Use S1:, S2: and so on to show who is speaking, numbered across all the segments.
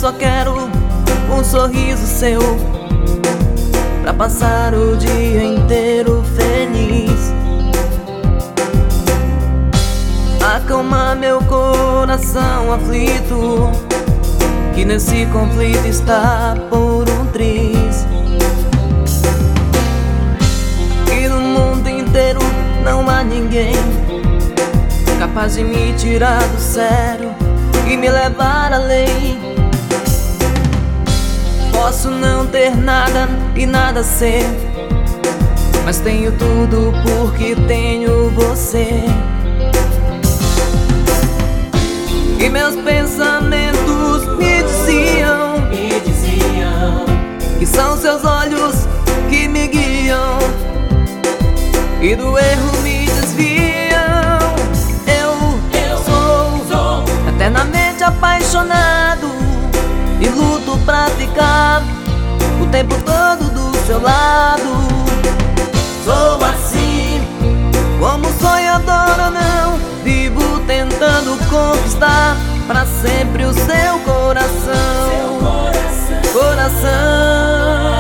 S1: só quero um sorriso seu pra passar o dia inteiro feliz. Acalmar meu coração aflito, que nesse conflito está por um triz. E no mundo inteiro não há ninguém capaz de me tirar do sério e me levar além. Posso não ter nada e nada ser, mas tenho tudo porque tenho você. E meus pensamentos me diziam que são seus olhos que me guiam e do erro me desviam. Eu sou eternamente apaixonado e luto pra ficar o tempo todo do seu lado. Sou assim, como sonhador, não vivo tentando conquistar pra sempre o seu coração. Coração.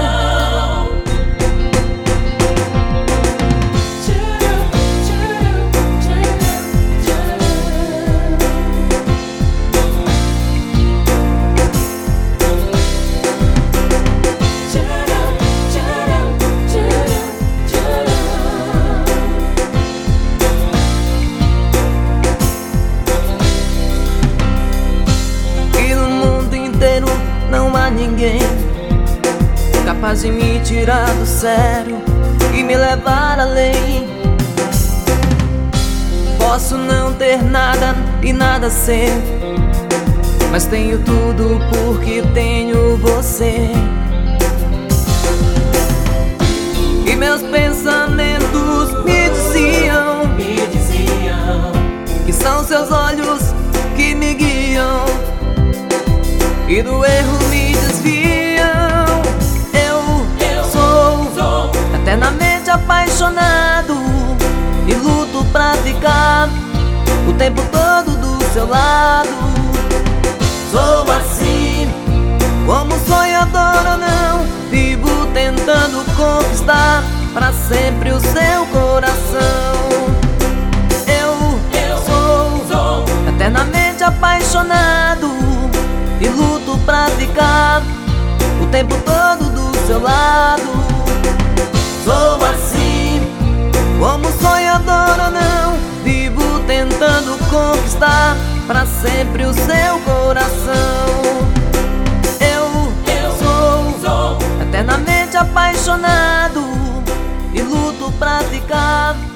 S1: Não há ninguém capaz de me tirar do sério e me levar além. Posso não ter nada e nada ser, mas tenho tudo porque tenho você. E meus pensamentos me diziam que são seus olhos que me guiam e do erro me desviam. Eu sou eternamente apaixonado e luto pra ficar o tempo todo do seu lado. Sou assim, como sonhador, não vivo tentando conquistar pra sempre o seu coração. Eu sou eternamente apaixonado e luto pra ficar o tempo todo do seu lado. Sou assim, como sonhador, não vivo tentando conquistar pra sempre o seu coração. Eu sou eternamente apaixonado e luto pra ficar